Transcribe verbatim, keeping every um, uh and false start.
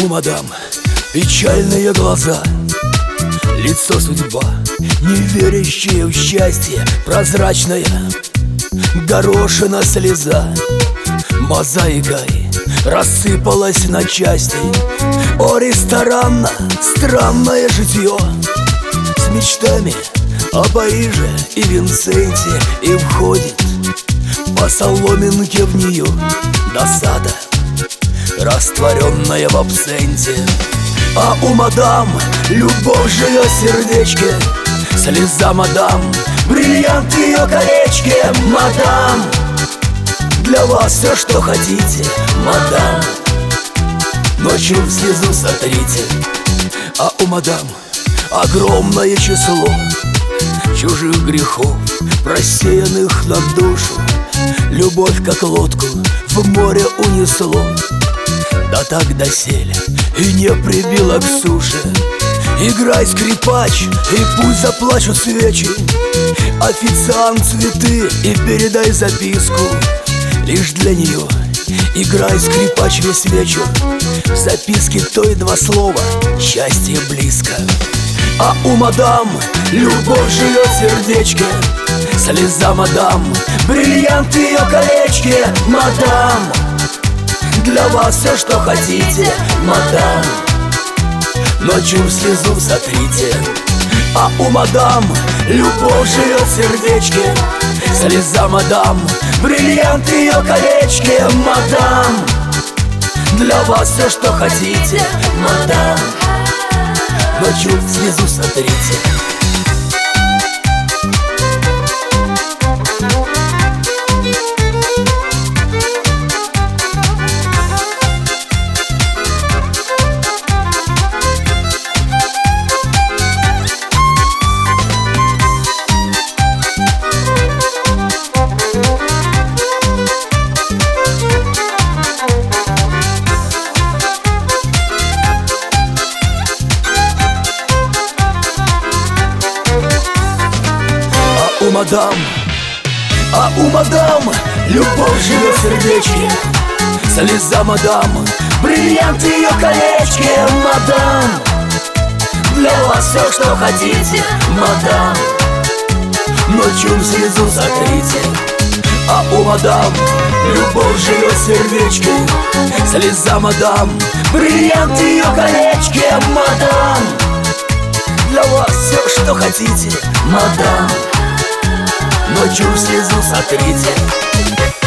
У мадам печальные глаза, лицо судьба, не верящая в счастье, прозрачная горошина слеза. Мозаикой рассыпалась на части. О, ресторанно странное житье, с мечтами о Париже и Винсенте. И входит по соломинке в нее досада, растворенная в абсенте. А у мадам любовь живет в сердечке, слеза мадам, бриллиант в ее колечке. Мадам, для вас все, что хотите, мадам, ночью в слезу сотрите. А у мадам огромное число чужих грехов, просеянных на душу. Любовь, как лодку, в море унесло, да так доселе и не прибило к суше. Играй, скрипач, и пусть заплачут свечи. Официант, цветы, и передай записку. Лишь для нее играй, скрипач, весь вечер. В записке той два слова: счастье близко. А у мадам любовь живет в сердечке, слеза мадам, бриллиант в ее колечке. Мадам, для вас все, что хотите, мадам, ночью в слезу сотрите. А у мадам любовь живет в сердечке, слеза мадам, бриллиант в ее колечке. Мадам, для вас все, что хотите, мадам, ночью в слезу сотрите. У мадам, а у мадам любовь живет в сердечке, слеза мадам, бриллиант в ее колечке. Мадам, для вас все, что хотите, мадам, ночью в слезу сотрите. А у мадам любовь живет в сердечке, слеза мадам, бриллиант в ее колечке. Мадам, для вас все, что хотите, мадам, ночью в слезу сотрите.